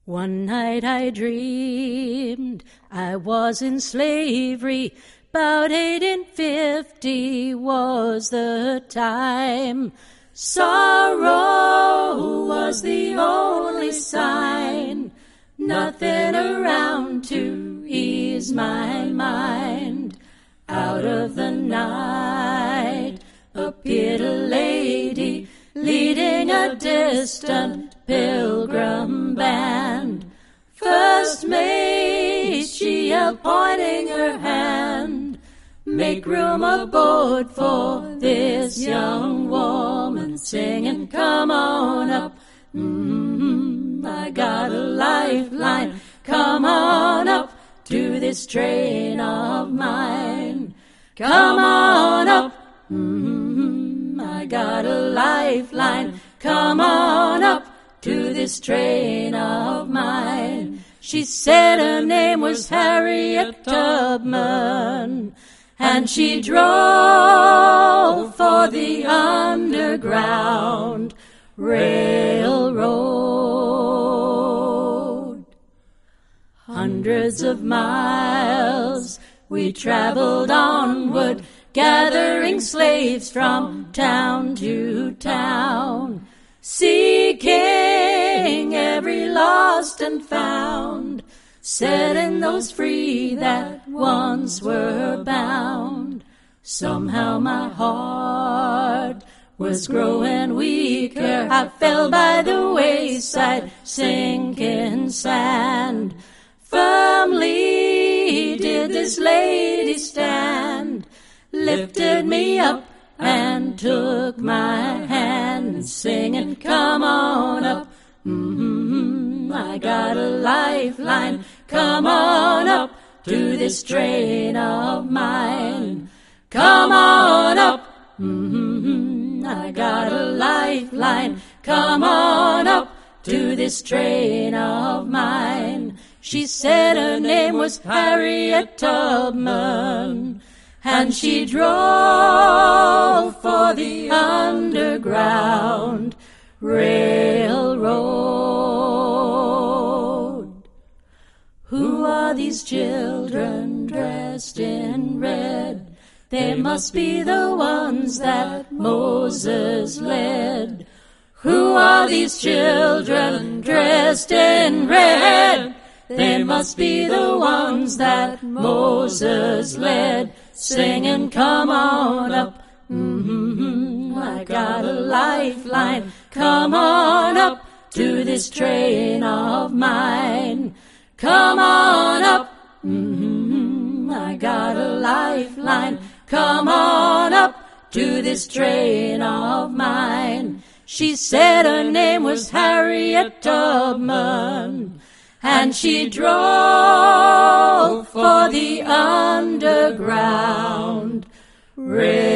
One night I dreamed I was in slavery, 'bout 1850 was the time. Sorrow was the only sign, nothing around to ease my mind. Out of the night appeared a lady, leading a distant pilgrim band. First mate, she yelled, pointing her hand, "Make room aboard for this young woman," singing, "Come on up, I got a lifeline. Come on up to this train of mine. Come on up, I got a lifeline. Come on up to this train of mine." She said her name was Harriet Tubman, and she drove for the Underground Railroad. Hundreds of miles we traveled onward, gathering slaves from town to town, seeking every lost and found, setting those free that once were bound. Somehow my heart was growing weaker. I fell by the wayside, sinking sand. Firmly did this lady stand, lifted me up and took my hand, singing, "Come on up, I got a lifeline. Come on up to this train of mine. Come on up, I got a lifeline. Come on up to this train of mine." She said her name was Harriet Tubman, and she drove for the Underground Railroad. Who are these children dressed in red? They must be the ones that Moses led. Who are these children dressed in red? They must be the ones that Moses led, singing, "Come on up, I got a lifeline. Come on up to this train of mine. Come on up, I got a lifeline. Come on up to this train of mine." She said her name was Harriet Tubman, and she drove for the Underground Railroad.